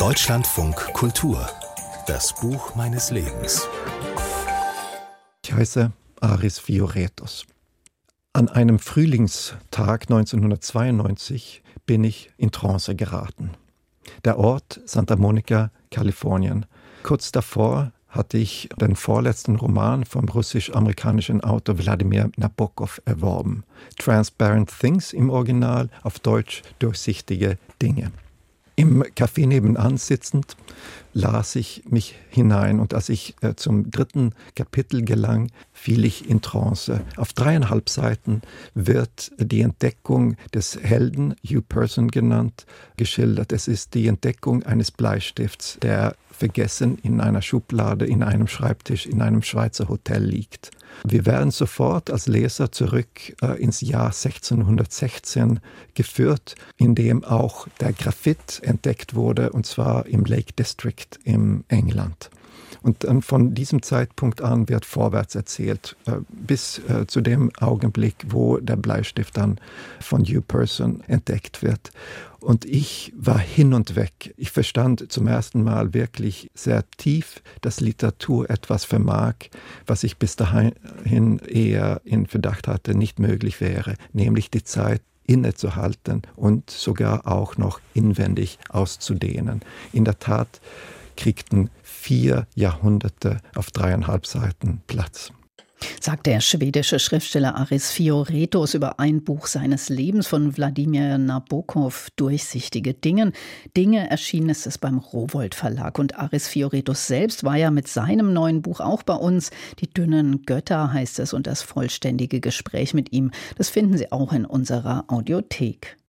Deutschlandfunk Kultur. Das Buch meines Lebens. Ich heiße Aris Fioretos. An einem Frühlingstag 1992 bin ich in Trance geraten. Der Ort Santa Monica, Kalifornien. Kurz davor hatte ich den vorletzten Roman vom russisch-amerikanischen Autor Wladimir Nabokov erworben. Transparent Things im Original, auf Deutsch Durchsichtige Dinge. Im Café nebenan sitzend las ich mich hinein und als ich zum 3. Kapitel gelang, fiel ich in Trance. Auf 3,5 Seiten wird die Entdeckung des Helden, Hugh Person genannt, geschildert. Es ist die Entdeckung eines Bleistifts, der vergessen in einer Schublade, in einem Schreibtisch, in einem Schweizer Hotel liegt. Wir werden sofort als Leser zurück ins Jahr 1616 geführt, in dem auch der Graphit entdeckt wurde, und zwar im Lake District in England. Und dann von diesem Zeitpunkt an wird vorwärts erzählt, bis zu dem Augenblick, wo der Bleistift dann von Hugh Person entdeckt wird. Und ich war hin und weg. Ich verstand zum ersten Mal wirklich sehr tief, dass Literatur etwas vermag, was ich bis dahin eher in Verdacht hatte, nicht möglich wäre, nämlich die Zeit innezuhalten und sogar auch noch inwendig auszudehnen. In der Tat kriegten 4 Jahrhunderte auf 3,5 Seiten Platz. Sagt der schwedische Schriftsteller Aris Fioretos über ein Buch seines Lebens von Wladimir Nabokov, Durchsichtige Dinge. Erschienen ist es beim Rowohlt Verlag. Und Aris Fioretos selbst war ja mit seinem neuen Buch auch bei uns. Die dünnen Götter heißt es, und das vollständige Gespräch mit ihm, das finden Sie auch in unserer Audiothek.